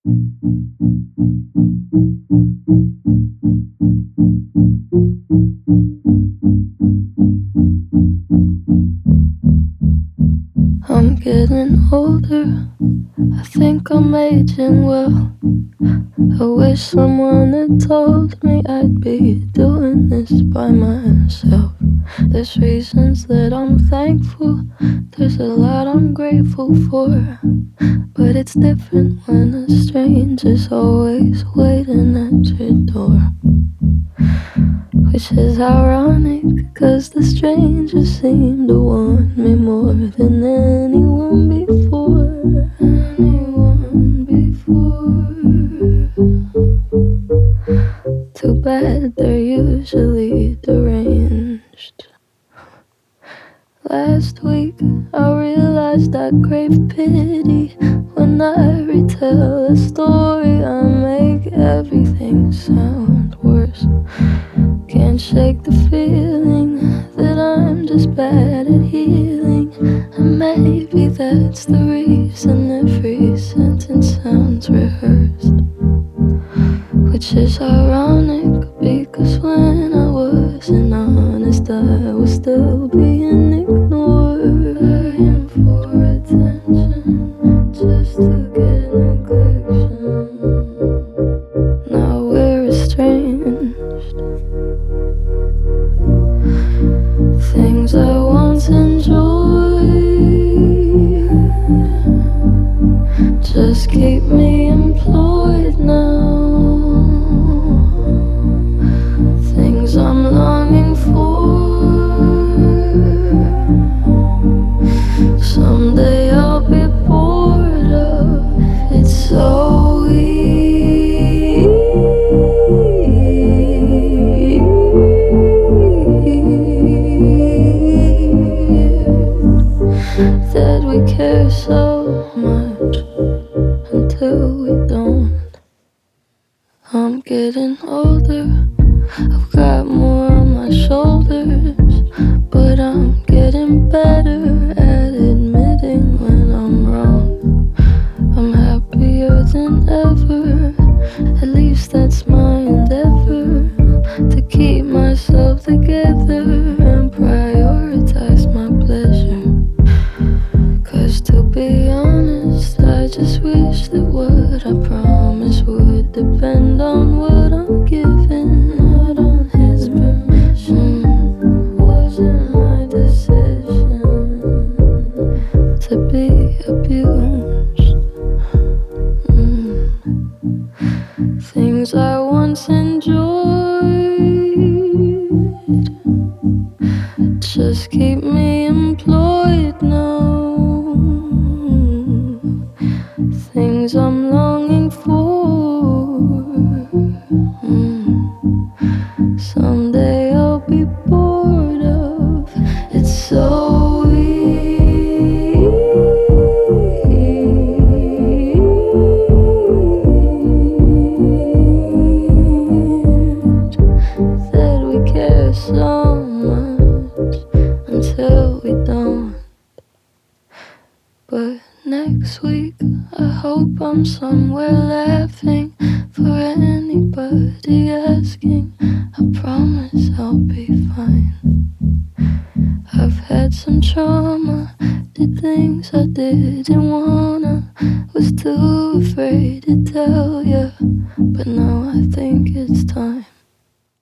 I'm getting older, I think I'm aging well. I wish someone had told me I'd be doing this by myself. There's reasons that I'm thankful, there's a lot I'm grateful for. But it's different when a stranger's always waiting at your door. Which is ironic, cause the stranger seemed to want me more than anyone before. Anyone before. Too bad they're usually deranged. Last week I realized I crave pity. When I retell a story, I make everything sound worse. Can't shake the feeling that I'm just bad at healing. And maybe that's the reason every sentence sounds rehearsed. Which is ironic, because when I wasn't honest, I was still being ignored. Dying for attention, just to get neglection. Now we're estranged. Things I once enjoyed just keep me employed now. Things I'm longing for, someday I'll be bored of. It's so weird that we care so much until we don't. I'm getting older, I've got more on my shoulders, but I'm getting better at admitting when I'm wrong. I'm happier than ever, at least that's my endeavor, to keep myself together and prioritize my pleasure. Cause to be honest, I just wish that what I promised would depend on what I'm given, not on his permission. Wasn't my decision to be abused. Things I once enjoyed just keep me employed now. Things I'm longing for, someday I'll be bored of. It's so weird that we care so much until we don't. But next week I hope I'm somewhere laughing for anybody asking. I promise I'll be fine. I've had some trauma, did things I didn't wanna, was too afraid to tell ya, but now I think it's time.